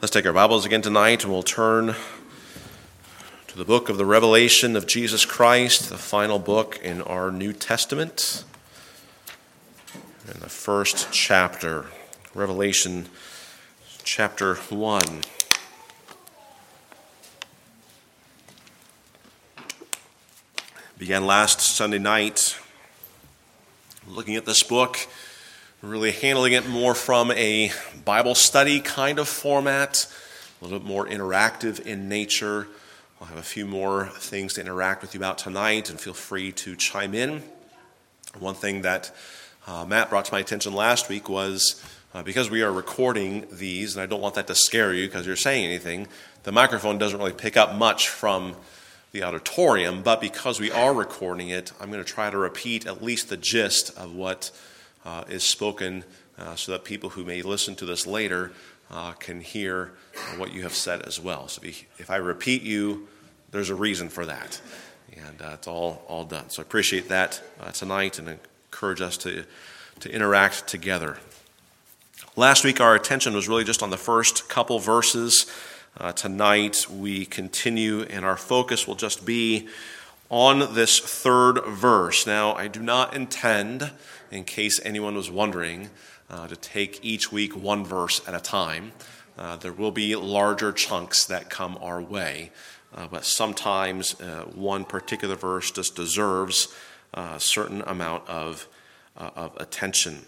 Let's take our Bibles again tonight and we'll turn to the book of the Revelation of Jesus Christ, the final book in our New Testament. In the first chapter, Revelation chapter 1. Began last Sunday night looking at this book, really handling it more from a Bible study kind of format, a little bit more interactive in nature. I'll have a few more things to interact with you about tonight, and feel free to chime in. One thing that Matt brought to my attention last week was because we are recording these, and I don't want that to scare you because you're saying anything, the microphone doesn't really pick up much from the auditorium, but because we are recording it, I'm going to try to repeat at least the gist of what is spoken so that people who may listen to this later can hear what you have said as well. So if I repeat you, there's a reason for that. And it's all done. So I appreciate that tonight and encourage us to interact together. Last week our attention was really just on the first couple verses. Tonight we continue and our focus will just be on this third verse. Now I do not intend, in case anyone was wondering, to take each week one verse at a time. There will be larger chunks that come our way, but sometimes one particular verse just deserves a certain amount of attention.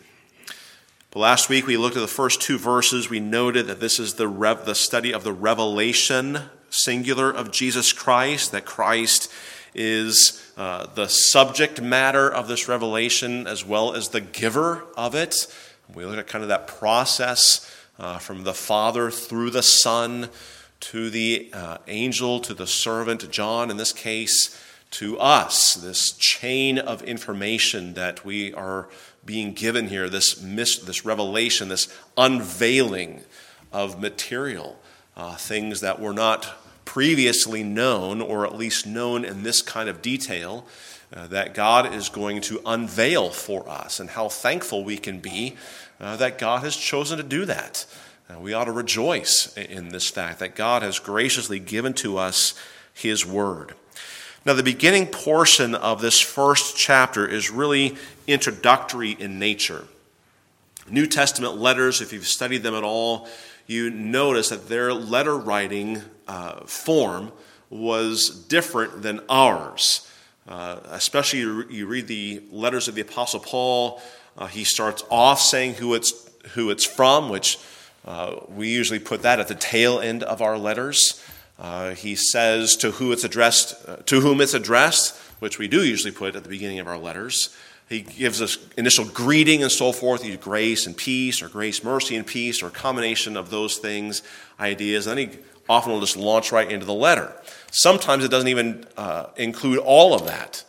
But last week we looked at the first two verses. We noted that this is the study of the revelation, singular, of Jesus Christ, that Christ is the subject matter of this revelation as well as the giver of it. We look at kind of that process from the Father through the Son to the angel, to the servant, John in this case, to us, this chain of information that we are being given here, this revelation, this unveiling of material, things that were not previously known, or at least known in this kind of detail, that God is going to unveil for us, and how thankful we can be that God has chosen to do that. We ought to rejoice in this fact that God has graciously given to us His Word. Now, the beginning portion of this first chapter is really introductory in nature. New Testament letters, if you've studied them at all, you notice that their letter writing form was different than ours. Especially you read the letters of the Apostle Paul, he starts off saying who it's from, which we usually put that at the tail end of our letters. He says to whom it's addressed, which we do usually put at the beginning of our letters. He gives us initial greeting and so forth, grace and peace, or grace, mercy, and peace, or a combination of those things, ideas. And then he often will just launch right into the letter. Sometimes it doesn't even include all of that.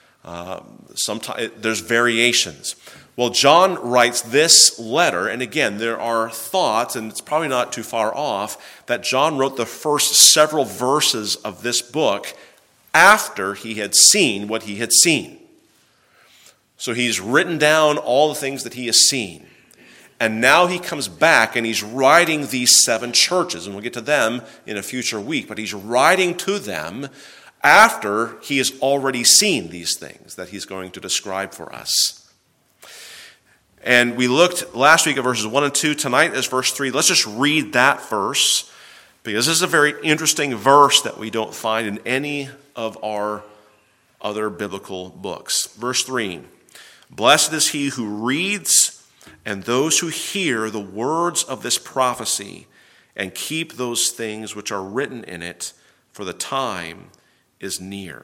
Sometimes there's variations. Well, John writes this letter, and again, there are thoughts, and it's probably not too far off, that John wrote the first several verses of this book after he had seen what he had seen. So he's written down all the things that he has seen. And now he comes back and he's writing these 7 churches, and we'll get to them in a future week, but he's writing to them after he has already seen these things that he's going to describe for us. And we looked last week at verses 1 and 2. Tonight is verse 3. Let's just read that verse, because this is a very interesting verse that we don't find in any of our other biblical books. Verse 3, "Blessed is he who reads and those who hear the words of this prophecy and keep those things which are written in it, for the time is near."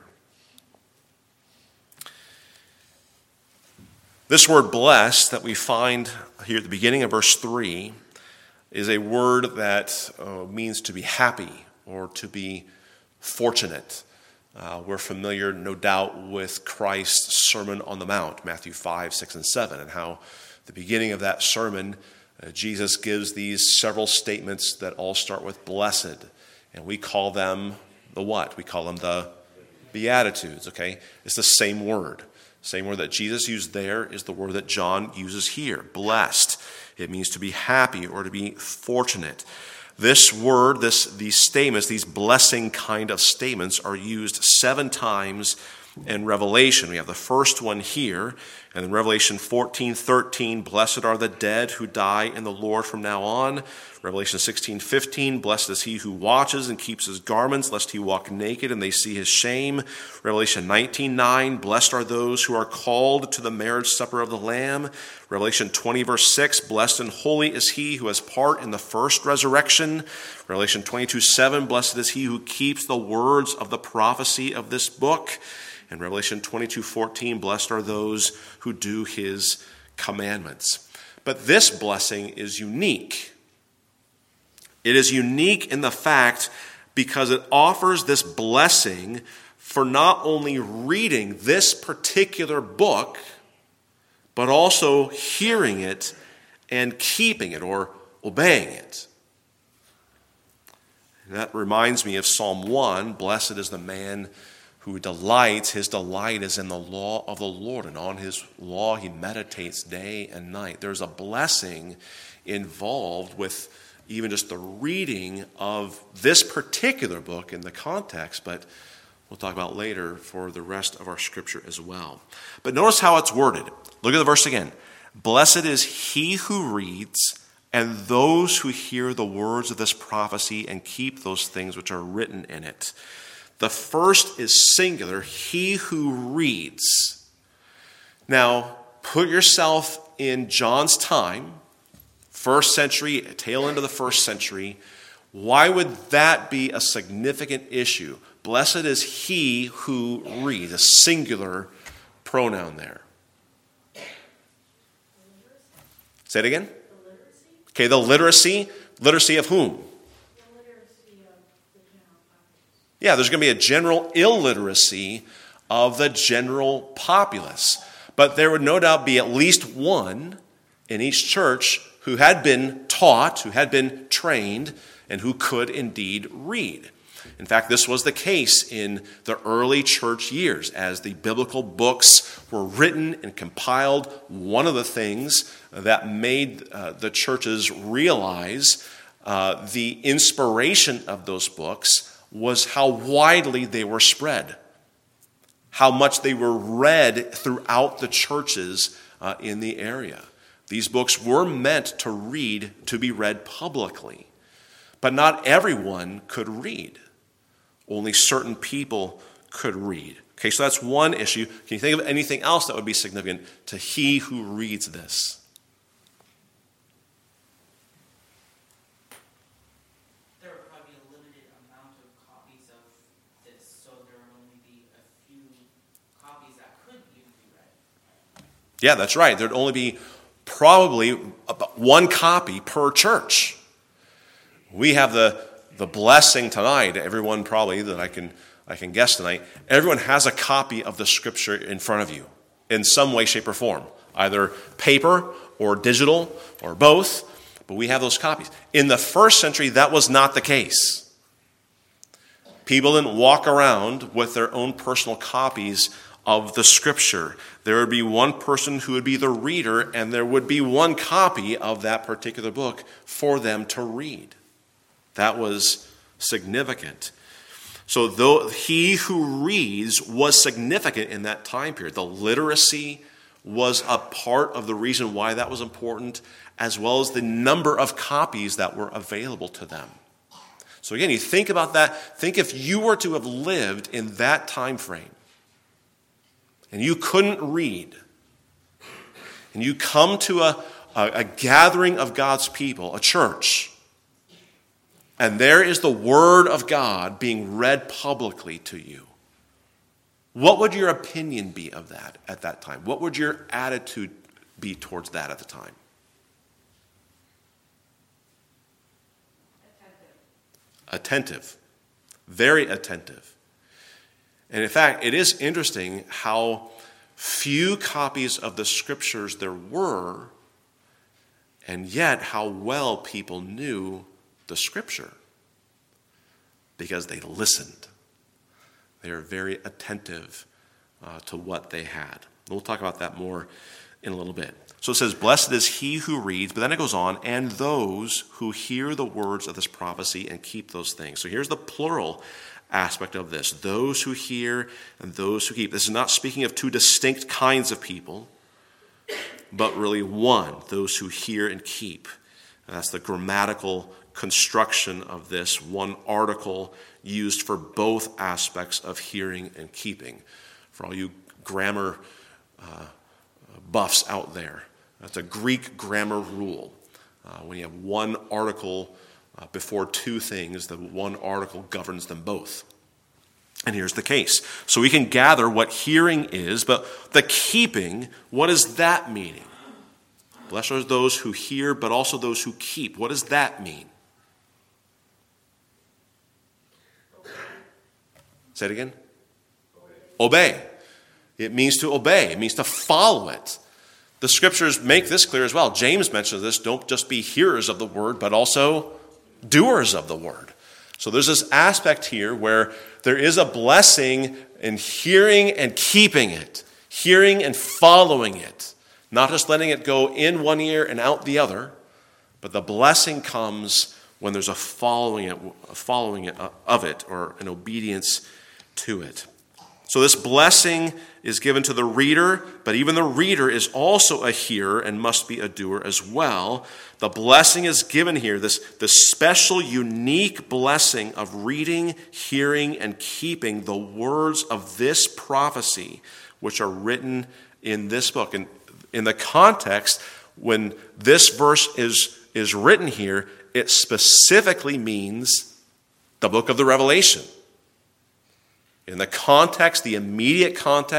This word blessed that we find here at the beginning of verse 3 is a word that means to be happy or to be fortunate. We're familiar, no doubt, with Christ's Sermon on the Mount, Matthew 5, 6, and 7, and how the beginning of that sermon, Jesus gives these several statements that all start with blessed, and we call them the what? We call them the Beatitudes, okay? It's the same word. Same word that Jesus used there is the word that John uses here, blessed. It means to be happy or to be fortunate. This word, these statements, these blessing kind of statements are used 7 times in Revelation. We have the first one here, and in Revelation 14:13, blessed are the dead who die in the Lord from now on. Revelation 16:15, blessed is he who watches and keeps his garments, lest he walk naked and they see his shame. Revelation 19:9, blessed are those who are called to the marriage supper of the Lamb. Revelation 20, verse 6, blessed and holy is he who has part in the first resurrection. Revelation 22:7, blessed is he who keeps the words of the prophecy of this book. And Revelation 22:14, blessed are those who do his commandments. But this blessing is unique. It is unique in the fact because it offers this blessing for not only reading this particular book, but also hearing it and keeping it or obeying it. And that reminds me of Psalm 1, blessed is the man who delights, his delight is in the law of the Lord, and on his law he meditates day and night. There's a blessing involved with even just the reading of this particular book in the context, but we'll talk about later for the rest of our scripture as well. But notice how it's worded. Look at the verse again. Blessed is he who reads and those who hear the words of this prophecy and keep those things which are written in it. The first is singular, he who reads. Now, put yourself in John's time, first century, tail end of the first century. Why would that be a significant issue? Blessed is he who reads, a singular pronoun there. Say it again. Okay, the literacy. Literacy of whom? Yeah, there's going to be a general illiteracy of the general populace. But there would no doubt be at least one in each church who had been taught, who had been trained, and who could indeed read. In fact, this was the case in the early church years. As the biblical books were written and compiled, one of the things that made the churches realize the inspiration of those books was how widely they were spread, how much they were read throughout the churches in the area. These books were meant to be read publicly, but not everyone could read. Only certain people could read. Okay, so that's one issue. Can you think of anything else that would be significant to he who reads this? There would probably be a limited amount of copies of this, so there would only be a few copies that could even be read. Yeah, that's right. There'd only be probably about one copy per church. We have the blessing tonight, everyone probably that I can guess tonight, everyone has a copy of the scripture in front of you in some way, shape, or form, either paper or digital or both, but we have those copies. In the first century, that was not the case. People didn't walk around with their own personal copies of the scripture. There would be one person who would be the reader, and there would be one copy of that particular book for them to read. That was significant. So though he who reads was significant in that time period, the literacy was a part of the reason why that was important, as well as the number of copies that were available to them. So again, you think about that. Think if you were to have lived in that time frame, and you couldn't read, and you come to a gathering of God's people, a church, and there is the Word of God being read publicly to you, what would your opinion be of that at that time? What would your attitude be towards that at the time? Attentive. Very attentive. And in fact, it is interesting how few copies of the scriptures there were, and yet how well people knew the scripture, because they listened. They were very attentive to what they had. We'll talk about that more in a little bit. So it says, blessed is he who reads, but then it goes on, and those who hear the words of this prophecy and keep those things. So here's the plural aspect of this. Those who hear and those who keep. This is not speaking of two distinct kinds of people, but really one, those who hear and keep. And that's the grammatical construction of this, one article used for both aspects of hearing and keeping. For all you grammar buffs out there, that's a Greek grammar rule. When you have one article before two things, the one article governs them both. And here's the case. So we can gather what hearing is, but the keeping, what is that meaning? Blessed are those who hear, but also those who keep. What does that mean? Say it again. Obey. It means to obey. It means to follow it. The scriptures make this clear as well. James mentions this. Don't just be hearers of the word, but also doers of the word. So there's this aspect here where there is a blessing in hearing and keeping it, hearing and following it, not just letting it go in one ear and out the other, but the blessing comes when there's a following it of it, or an obedience to it. So this blessing is given to the reader, but even the reader is also a hearer and must be a doer as well. The blessing is given here, this special, unique blessing of reading, hearing, and keeping the words of this prophecy, which are written in this book. And in the context, when this verse is written here, it specifically means the book of the Revelation. In the context, the immediate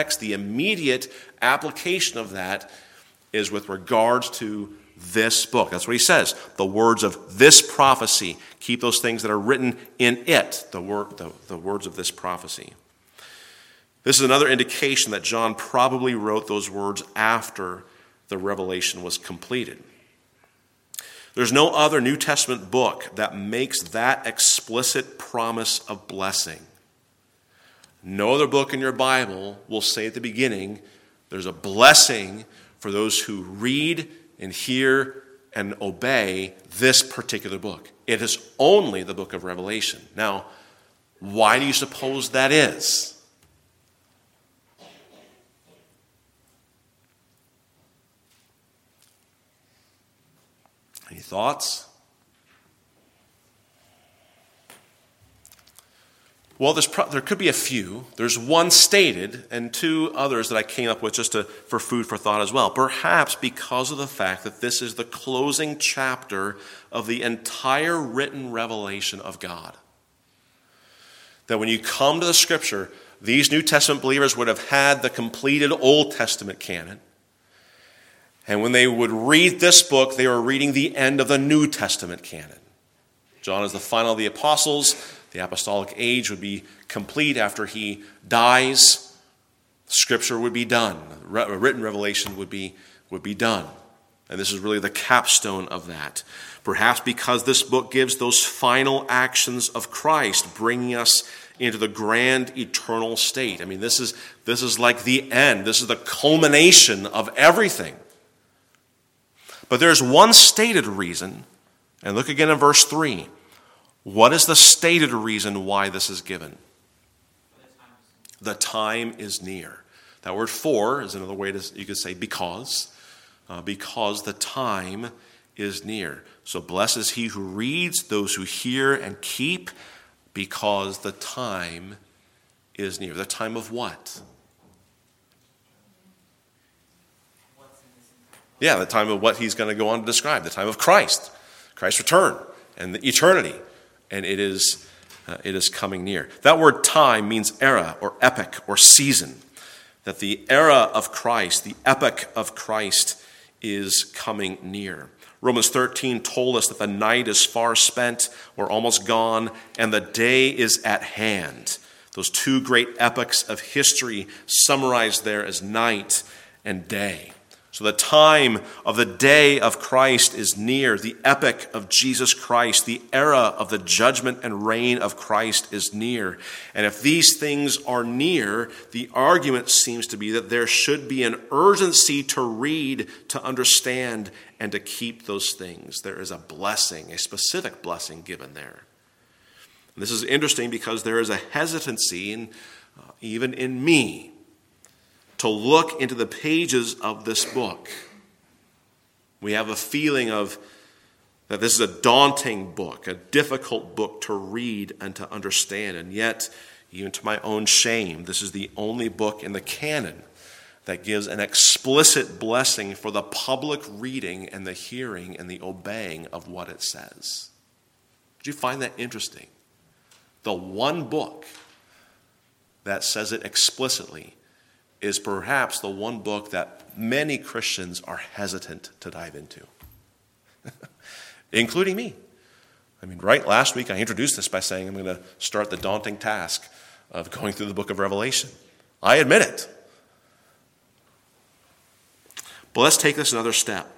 application of that is with regards to this book. That's what he says. The words of this prophecy. Keep those things that are written in it, the words of this prophecy. This is another indication that John probably wrote those words after the revelation was completed. There's no other New Testament book that makes that explicit promise of blessing. No other book in your Bible will say at the beginning, there's a blessing for those who read and hear and obey this particular book. It is only the book of Revelation. Now, why do you suppose that is? Any thoughts? Well, there could be a few. There's one stated and two others that I came up with just for food for thought as well. Perhaps because of the fact that this is the closing chapter of the entire written revelation of God. That when you come to the Scripture, these New Testament believers would have had the completed Old Testament canon. And when they would read this book, they were reading the end of the New Testament canon. John is the final of the apostles. The apostolic age would be complete after he dies. Scripture would be done. Written revelation would be done. And this is really the capstone of that. Perhaps because this book gives those final actions of Christ, bringing us into the grand eternal state. I mean, this is like the end. This is the culmination of everything. But there's one stated reason, and look again in verse 3. What is the stated reason why this is given? The time is near. That word for is another way you could say because the time is near. So blessed is he who reads, those who hear and keep, because the time is near. The time of what? Yeah, the time of what he's going to go on to describe. The time of Christ's return, and the eternity. And it is coming near. That word time means era or epoch or season. That the era of Christ, the epoch of Christ is coming near. Romans 13 told us that the night is far spent or almost gone, and the day is at hand. Those two great epochs of history summarized there as night and day. So the time of the day of Christ is near. The epoch of Jesus Christ, the era of the judgment and reign of Christ is near. And if these things are near, the argument seems to be that there should be an urgency to read, to understand, and to keep those things. There is a blessing, a specific blessing given there. And this is interesting because there is a hesitancy, even in me, to look into the pages of this book. We have a feeling of that this is a daunting book, a difficult book to read and to understand. And yet, even to my own shame, this is the only book in the canon that gives an explicit blessing for the public reading and the hearing and the obeying of what it says. Did you find that interesting? The one book that says it explicitly is perhaps the one book that many Christians are hesitant to dive into, including me. I mean, right last week I introduced this by saying I'm going to start the daunting task of going through the book of Revelation. I admit it. But let's take this another step.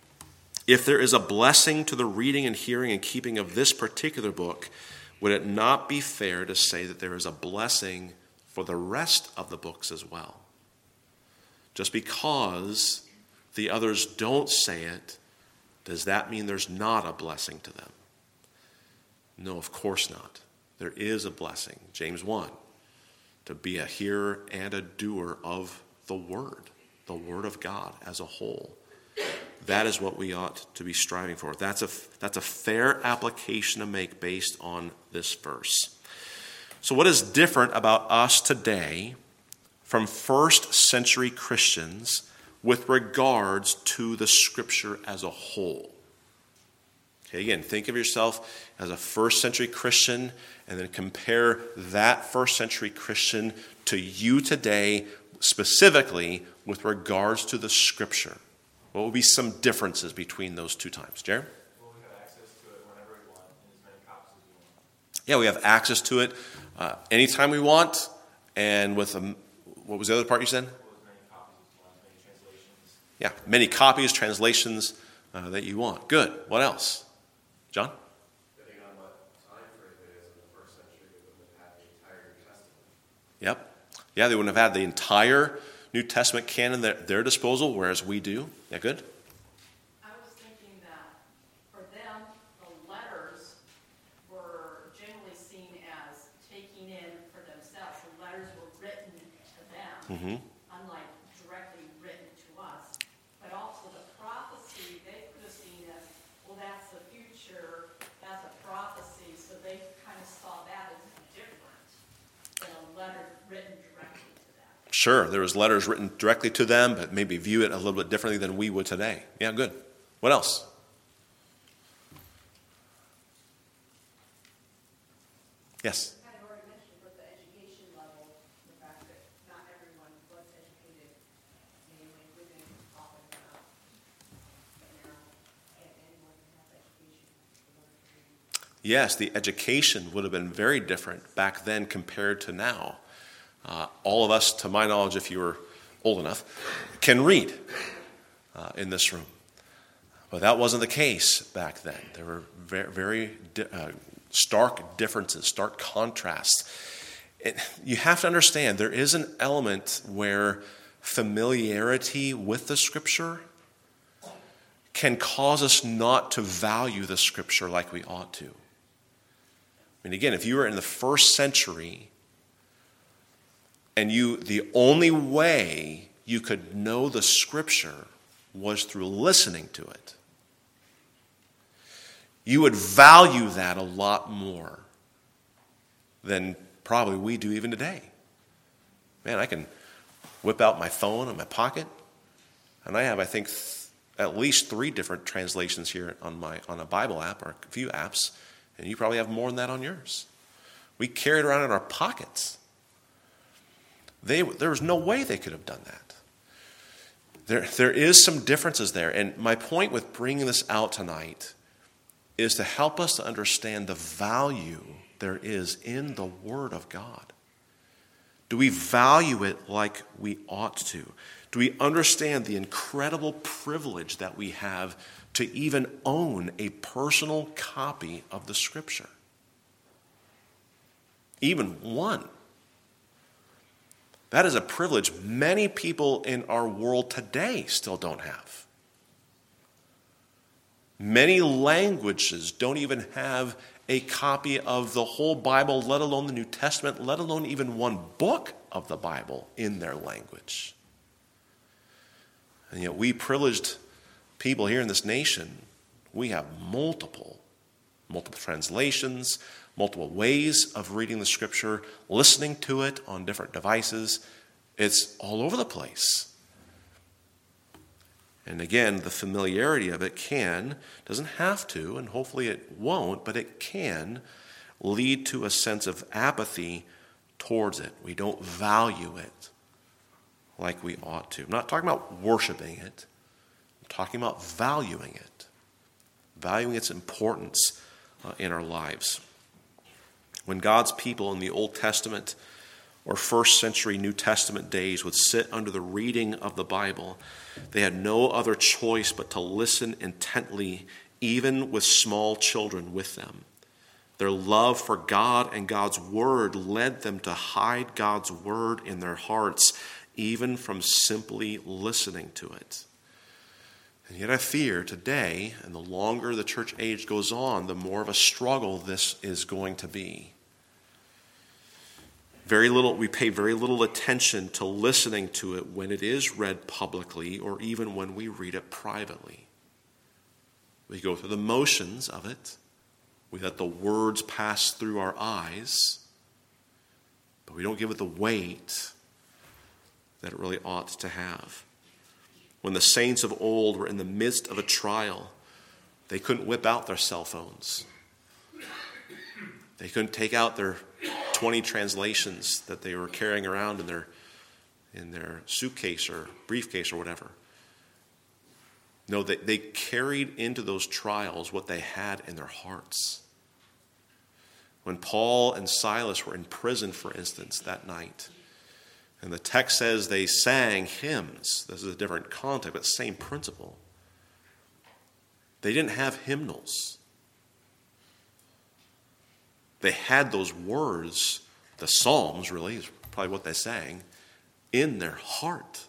If there is a blessing to the reading and hearing and keeping of this particular book, would it not be fair to say that there is a blessing for the rest of the books as well? Just because the others don't say it, does that mean there's not a blessing to them? No, of course not. There is a blessing. James 1, to be a hearer and a doer of the word of God as a whole. That is what we ought to be striving for. That's a fair application to make based on this verse. So what is different about us today from first century Christians with regards to the Scripture as a whole? Okay, again, think of yourself as a first century Christian and then compare that first century Christian to you today, specifically with regards to the Scripture. What would be some differences between those two times? Jared? Well, we have access to it whenever we want, in as many copies as we want. Yeah, we have access to it anytime we want, and with what was the other part you said? Well, as many copies as we want, as many translations. Yeah, many copies, translations that you want. Good. What else? John? Depending on what time frame it is in the first century, they wouldn't have had the entire New Testament. Yep. Yeah, they wouldn't have had the entire New Testament canon at their disposal, whereas we do. Yeah, good? I was thinking that for them, the letters were generally seen as taking in for themselves. The letters were written to them, unlike directly written to us. But also the prophecy, they could have seen as, well, that's the future, that's a prophecy. So they kind of saw that as different than a letter written directly to them. Sure, there was letters written directly to them, but maybe view it a little bit differently than we would today. Yeah, good. What else? Yes? I had already mentioned with the education level, the fact that not everyone was educated, mainly within often and anyone can have education. Yes, the education would have been very different back then compared to now. All of us, to my knowledge, if you were old enough, can read in this room. But that wasn't the case back then. There were very stark differences, stark contrasts. You have to understand, there is an element where familiarity with the Scripture can cause us not to value the Scripture like we ought to. I mean, again, if you were in the first century and the only way you could know the Scripture was through listening to it, you would value that a lot more than probably we do even today. Man, I can whip out my phone in my pocket, and I have, I think, at least 3 different translations here on a Bible app or a few apps, and you probably have more than that on yours. We carry it around in our pockets. There was no way they could have done that. There is some differences there, and my point with bringing this out tonight is to help us to understand the value there is in the Word of God. Do we value it like we ought to? Do we understand the incredible privilege that we have to even own a personal copy of the Scripture? Even one. That is a privilege many people in our world today still don't have. Many languages don't even have a copy of the whole Bible, let alone the New Testament, let alone even one book of the Bible in their language. And yet we privileged people here in this nation, we have multiple translations, multiple ways of reading the Scripture, listening to it on different devices. It's all over the place. And again, the familiarity of it doesn't have to, and hopefully it won't, but it can lead to a sense of apathy towards it. We don't value it like we ought to. I'm not talking about worshiping it. I'm talking about valuing it. Valuing its importance in our lives. When God's people in the Old Testament or first century New Testament days would sit under the reading of the Bible, they had no other choice but to listen intently, even with small children with them. Their love for God and God's Word led them to hide God's Word in their hearts, even from simply listening to it. And yet I fear today, and the longer the church age goes on, the more of a struggle this is going to be. We pay very little attention to listening to it when it is read publicly or even when we read it privately. We go through the motions of it. We let the words pass through our eyes, but we don't give it the weight that it really ought to have. When the saints of old were in the midst of a trial, they couldn't whip out their cell phones. They couldn't take out their 20 translations that they were carrying around in their suitcase or briefcase or whatever. No, they carried into those trials what they had in their hearts. When Paul and Silas were in prison, for instance, that night, and the text says they sang hymns. This is a different context, but same principle. They didn't have hymnals. They had those words, the Psalms really, is probably what they sang, in their heart.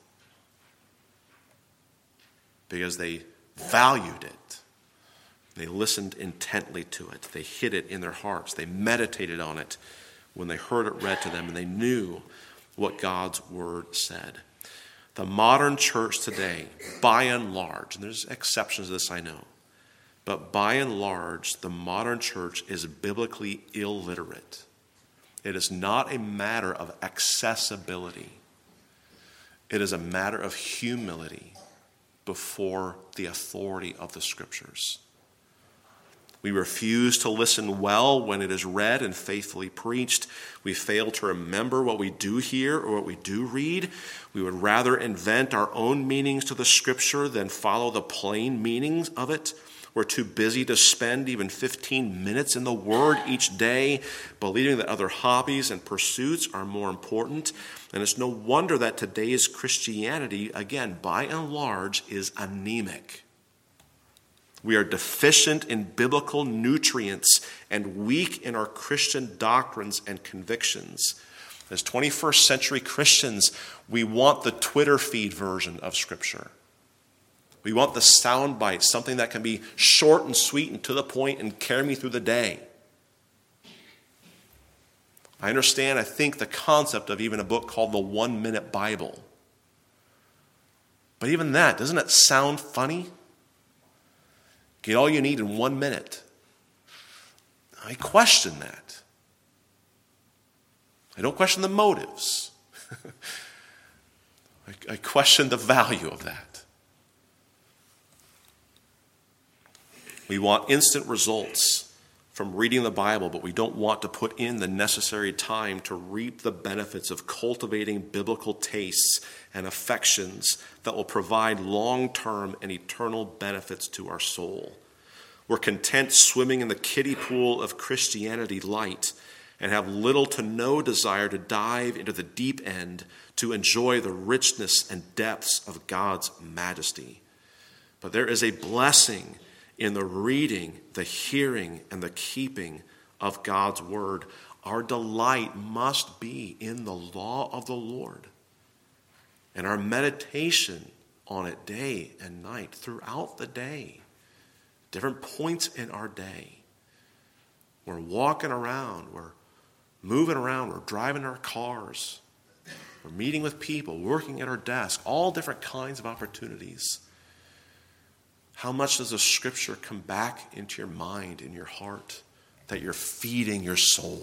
Because they valued it. They listened intently to it. They hid it in their hearts. They meditated on it when they heard it read to them, and they knew what God's Word said. The modern church today, by and large, and there's exceptions to this, I know, but by and large, the modern church is biblically illiterate. It is not a matter of accessibility. It is a matter of humility before the authority of the Scriptures. We refuse to listen well when it is read and faithfully preached. We fail to remember what we do hear or what we do read. We would rather invent our own meanings to the Scripture than follow the plain meanings of it. We're too busy to spend even 15 minutes in the Word each day, believing that other hobbies and pursuits are more important. And it's no wonder that today's Christianity, again, by and large, is anemic. We are deficient in biblical nutrients and weak in our Christian doctrines and convictions. As 21st century Christians, we want the Twitter feed version of Scripture. We want the sound bite, something that can be short and sweet and to the point and carry me through the day. I understand, I think, the concept of even a book called the 1 Minute Bible. But even that, doesn't it sound funny? Get all you need in 1 minute. I question that. I don't question the motives. I question the value of that. We want instant results from reading the Bible, but we don't want to put in the necessary time to reap the benefits of cultivating biblical tastes and affections that will provide long-term and eternal benefits to our soul. We're content swimming in the kiddie pool of Christianity light and have little to no desire to dive into the deep end to enjoy the richness and depths of God's majesty. But there is a blessing in the reading, the hearing, and the keeping of God's word. Our delight must be in the law of the Lord, and our meditation on it day and night, throughout the day, different points in our day. We're walking around, we're moving around, we're driving our cars, we're meeting with people, working at our desk, all different kinds of opportunities. How much does the scripture come back into your mind, in your heart, that you're feeding your soul?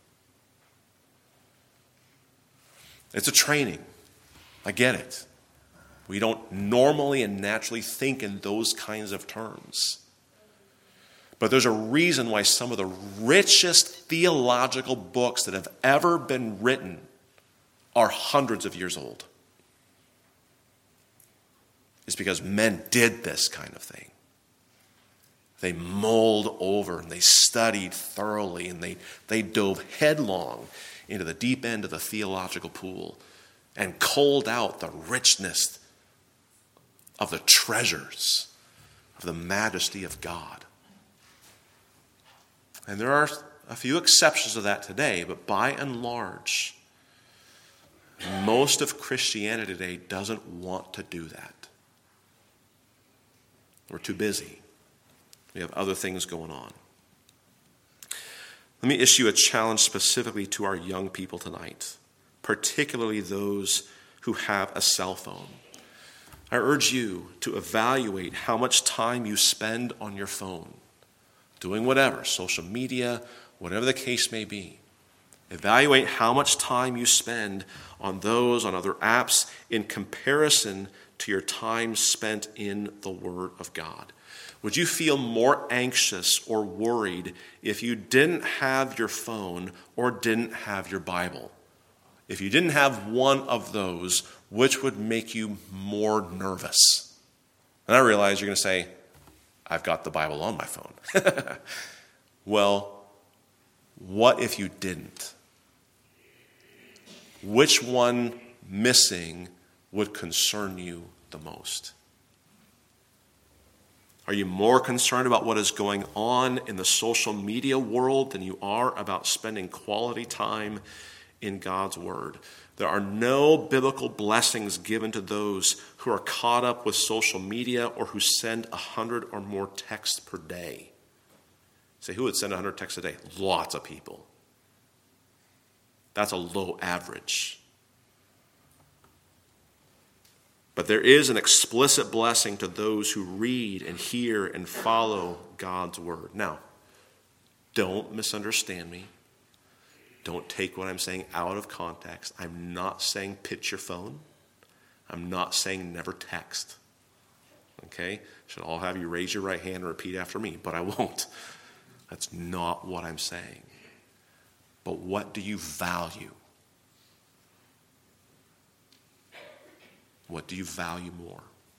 It's a training. I get it. We don't normally and naturally think in those kinds of terms. But there's a reason why some of the richest theological books that have ever been written are hundreds of years old. It's because men did this kind of thing. They mulled over and they studied thoroughly and they dove headlong into the deep end of the theological pool and culled out the richness of the treasures of the majesty of God. And there are a few exceptions to that today, but by and large, most of Christianity today doesn't want to do that. We're too busy. We have other things going on. Let me issue a challenge specifically to our young people tonight, particularly those who have a cell phone. I urge you to evaluate how much time you spend on your phone, doing whatever, social media, whatever the case may be. Evaluate how much time you spend on those, on other apps, in comparison to your time spent in the Word of God. Would you feel more anxious or worried if you didn't have your phone or didn't have your Bible? If you didn't have one of those, which would make you more nervous? And I realize you're going to say, I've got the Bible on my phone. Well, what if you didn't? Which one missing would concern you the most? Are you more concerned about what is going on in the social media world than you are about spending quality time in God's Word? There are no biblical blessings given to those who are caught up with social media or who send 100 or more texts per day. Say, who would send 100 texts a day? Lots of people. That's a low average. But there is an explicit blessing to those who read and hear and follow God's Word. Now, don't misunderstand me. Don't take what I'm saying out of context. I'm not saying pitch your phone. I'm not saying never text. Okay? Should all have you raise your right hand and repeat after me, but I won't. That's not what I'm saying. But what do you value? What do you value more?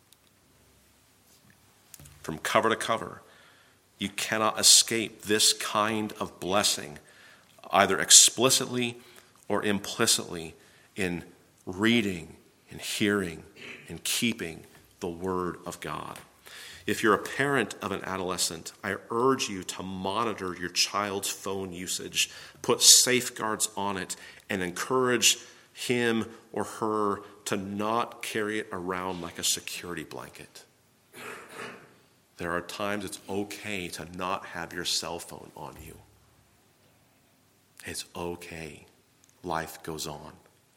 From cover to cover, you cannot escape this kind of blessing, either explicitly or implicitly, in reading, in hearing, in keeping the Word of God. If you're a parent of an adolescent, I urge you to monitor your child's phone usage, put safeguards on it, and encourage him or her to not carry it around like a security blanket. There are times it's okay to not have your cell phone on you. It's okay. Life goes on.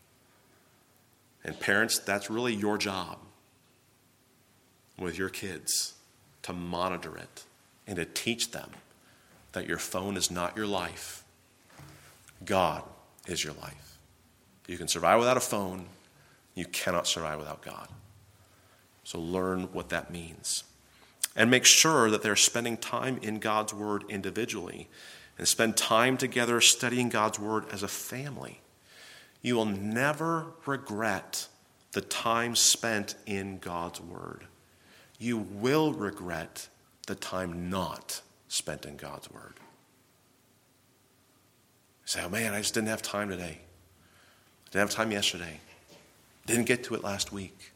And parents, that's really your job with your kids, to monitor it and to teach them that your phone is not your life. God is your life. You can survive without a phone. You cannot survive without God. So learn what that means. And make sure that they're spending time in God's Word individually, and spend time together studying God's Word as a family. You will never regret the time spent in God's Word. You will regret the time not spent in God's Word. say, oh man, I just didn't have time today. Didn't have time yesterday. Didn't get to it last week.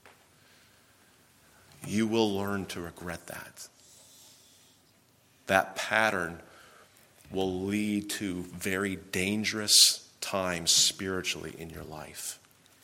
You will learn to regret that. That pattern will lead to very dangerous times spiritually in your life.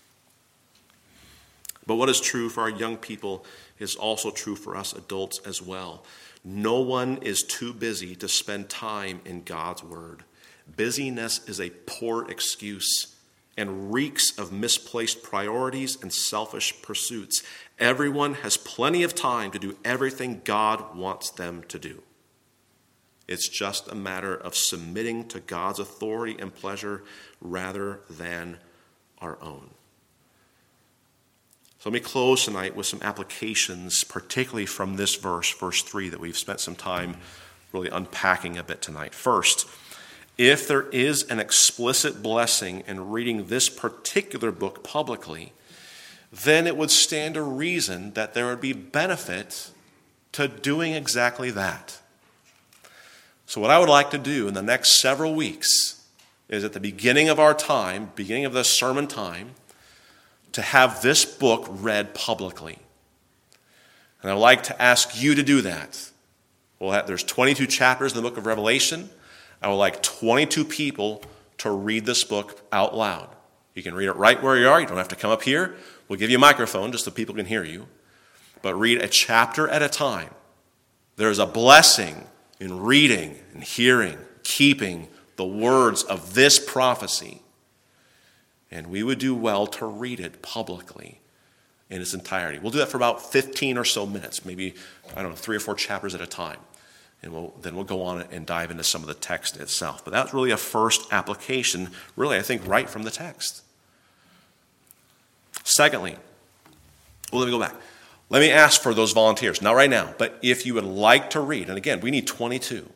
But what is true for our young people is also true for us adults as well. No one is too busy to spend time in God's Word. Busyness is a poor excuse and reeks of misplaced priorities and selfish pursuits. Everyone has plenty of time to do everything God wants them to do. It's just a matter of submitting to God's authority and pleasure rather than our own. So let me close tonight with some applications, particularly from this verse 3, that we've spent some time really unpacking a bit tonight. First, if there is an explicit blessing in reading this particular book publicly, then it would stand to reason that there would be benefit to doing exactly that. So what I would like to do in the next several weeks is at the beginning of our time, beginning of the sermon time, to have this book read publicly. And I'd like to ask you to do that. There's 22 chapters in the book of Revelation. I would like 22 people to read this book out loud. You can read it right where you are. You don't have to come up here. We'll give you a microphone just so people can hear you. But read a chapter at a time. There's a blessing in reading and hearing, keeping the words of this prophecy. And we would do well to read it publicly in its entirety. We'll do that for about 15 or so minutes, maybe, 3 or 4 chapters at a time. And then we'll go on and dive into some of the text itself. But that's really a first application, really, I think, right from the text. Secondly, let me go back. Let me ask for those volunteers, not right now, but if you would like to read, and again, we need 22.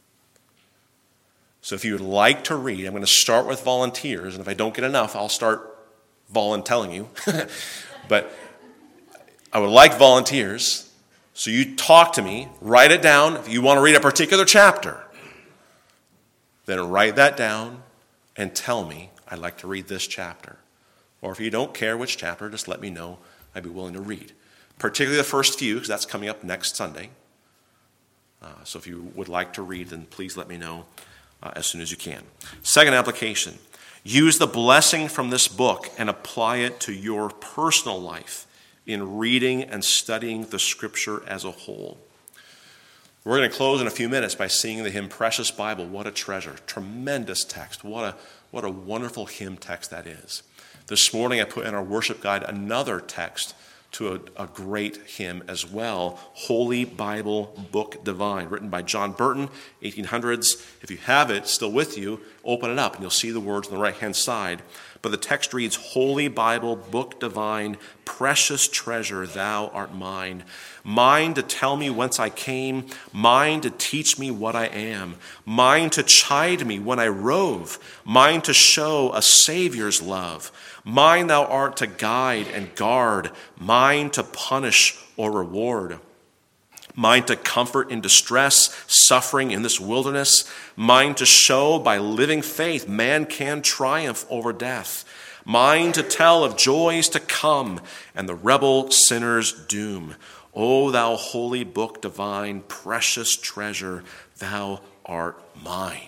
So if you would like to read, I'm going to start with volunteers, and if I don't get enough, I'll start telling you. But I would like volunteers. So you talk to me, write it down. If you want to read a particular chapter, then write that down and tell me, I'd like to read this chapter. Or if you don't care which chapter, just let me know. I'd be willing to read. Particularly the first few, because that's coming up next Sunday. So if you would like to read, then please let me know as soon as you can. Second application, use the blessing from this book and apply it to your personal life in reading and studying the Scripture as a whole. We're going to close in a few minutes by singing the hymn, Precious Bible, What a Treasure. Tremendous text. What a wonderful hymn text that is. This morning I put in our worship guide another text to a great hymn as well, Holy Bible Book Divine, written by John Burton, 1800s. If you have it still with you, open it up and you'll see the words on the right-hand side. But the text reads, Holy Bible Book Divine, precious treasure, thou art mine. Mine to tell me whence I came, mine to teach me what I am, mine to chide me when I rove, mine to show a Savior's love. Mine thou art to guide and guard, mine to punish or reward. Mine to comfort in distress, suffering in this wilderness. Mine to show by living faith man can triumph over death. Mine to tell of joys to come and the rebel sinner's doom. O thou holy book divine, precious treasure, thou art mine.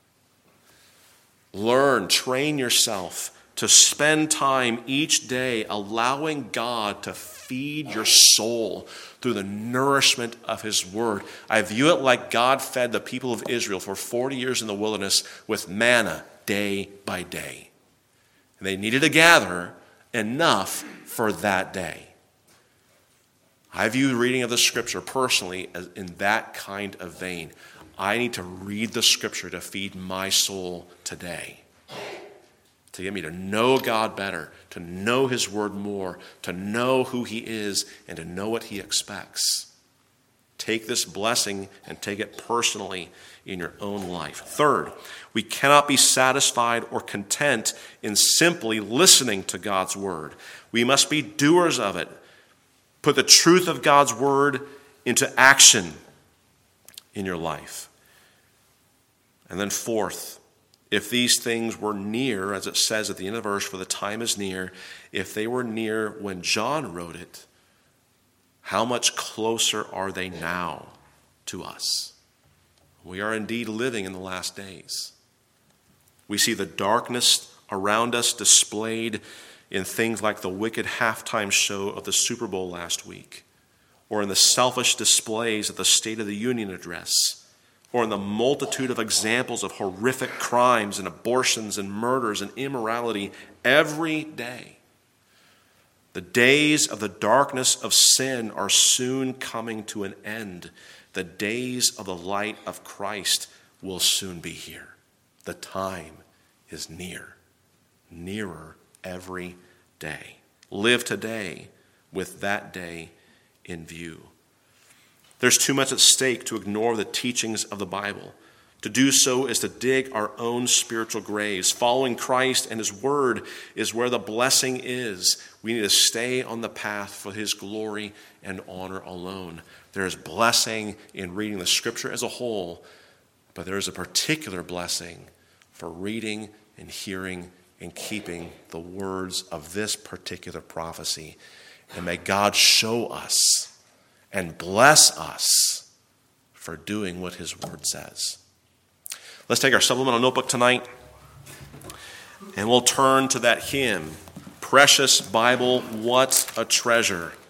Learn, train yourself to spend time each day allowing God to feed your soul through the nourishment of his word. I view it like God fed the people of Israel for 40 years in the wilderness with manna day by day. And they needed to gather enough for that day. I view reading of the Scripture personally as in that kind of vein. I need to read the Scripture to feed my soul today. To get me to know God better, to know his word more, to know who he is, and to know what he expects. Take this blessing and take it personally in your own life. Third, we cannot be satisfied or content in simply listening to God's word. We must be doers of it. Put the truth of God's word into action in your life. And then fourth, if these things were near, as it says at the end of the verse, for the time is near, if they were near when John wrote it, how much closer are they now to us? We are indeed living in the last days. We see the darkness around us displayed in things like the wicked halftime show of the Super Bowl last week, or in the selfish displays of the State of the Union address, or in the multitude of examples of horrific crimes and abortions and murders and immorality every day. The days of the darkness of sin are soon coming to an end. The days of the light of Christ will soon be here. The time is near, nearer every day. Live today with that day in view. There's too much at stake to ignore the teachings of the Bible. To do so is to dig our own spiritual graves. Following Christ and his word is where the blessing is. We need to stay on the path for his glory and honor alone. There is blessing in reading the scripture as a whole, but there is a particular blessing for reading and hearing and keeping the words of this particular prophecy. And may God show us and bless us for doing what his word says. Let's take our supplemental notebook tonight, and we'll turn to that hymn, Precious Bible, What a Treasure.